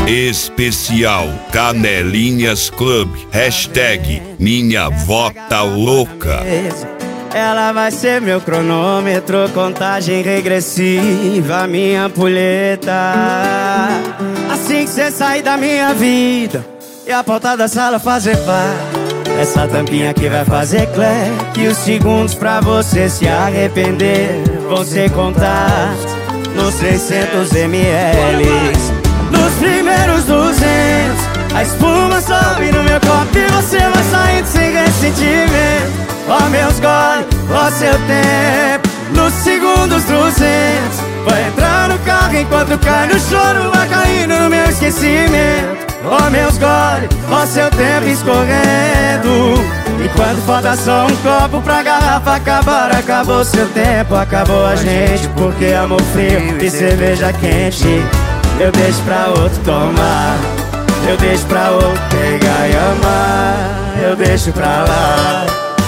Especial Canelinhas Club. Hashtag minha vó tá louca. Ela vai ser meu cronômetro, contagem regressiva, minha ampulheta. Assim que cê sair da minha vida e a pauta da sala fazer parte, essa tampinha aqui vai fazer clack. E os segundos pra você se arrepender vão ser contados nos 600 ml. Nos primeiros 200, a espuma sobe no meu copo e você vai saindo sem ressentimento. Ó meus goles, ó seu tempo. Nos segundos 200, vai entrar no carro enquanto cai no choro, vai caindo no meu esquecimento. Ó meus goles, ó seu tempo escorrendo. E quando falta só um copo pra garrafa acabar, acabou seu tempo, acabou a gente. Porque amor frio e cerveja quente eu deixo pra outro tomar, eu deixo pra outro pegar e amar, eu deixo pra lá.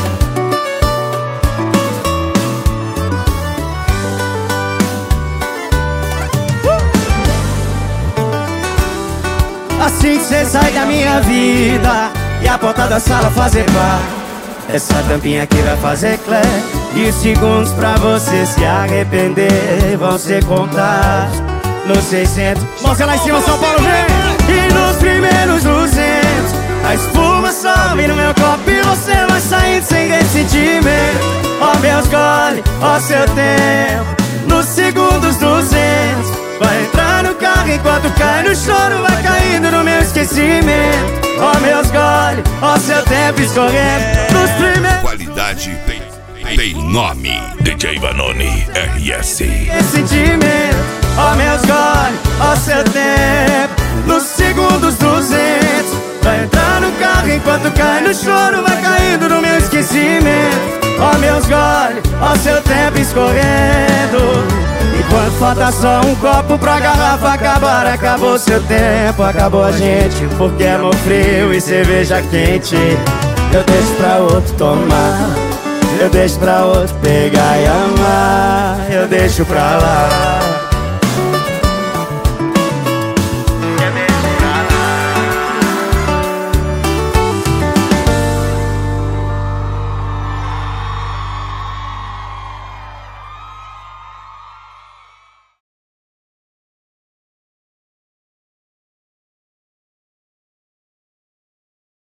Assim que cê sai da minha vida e a porta da sala fazer parte, essa tampinha aqui vai fazer clack. E os segundos pra você se arrepender vão ser contados nos 600. Mãozinha lá em cima, São Paulo, vem! E nos primeiros 200, a espuma sobe no meu copo e você vai saindo sem ressentimento. Ó meus goles, ó seu tempo. Nos segundos 200, vai entrar no carro enquanto cai no choro, vai caindo no meu esquecimento. Ó meus goles, ó seu tempo escorrendo. Nos primeiros... Qualidade tem nome. DJ Vanoni RS. Ressentimento. Ó meus goles, ó seu tempo. Nos segundos 200, vai entrar no carro enquanto cai no choro, vai caindo no meu esquecimento. Ó meus goles, ó seu tempo escorrendo. E quando falta só um copo pra garrafa acabar, acabou seu tempo, acabou a gente. Porque amor frio e cerveja quente eu deixo pra outro tomar, eu deixo pra outro pegar e amar, eu deixo pra lá.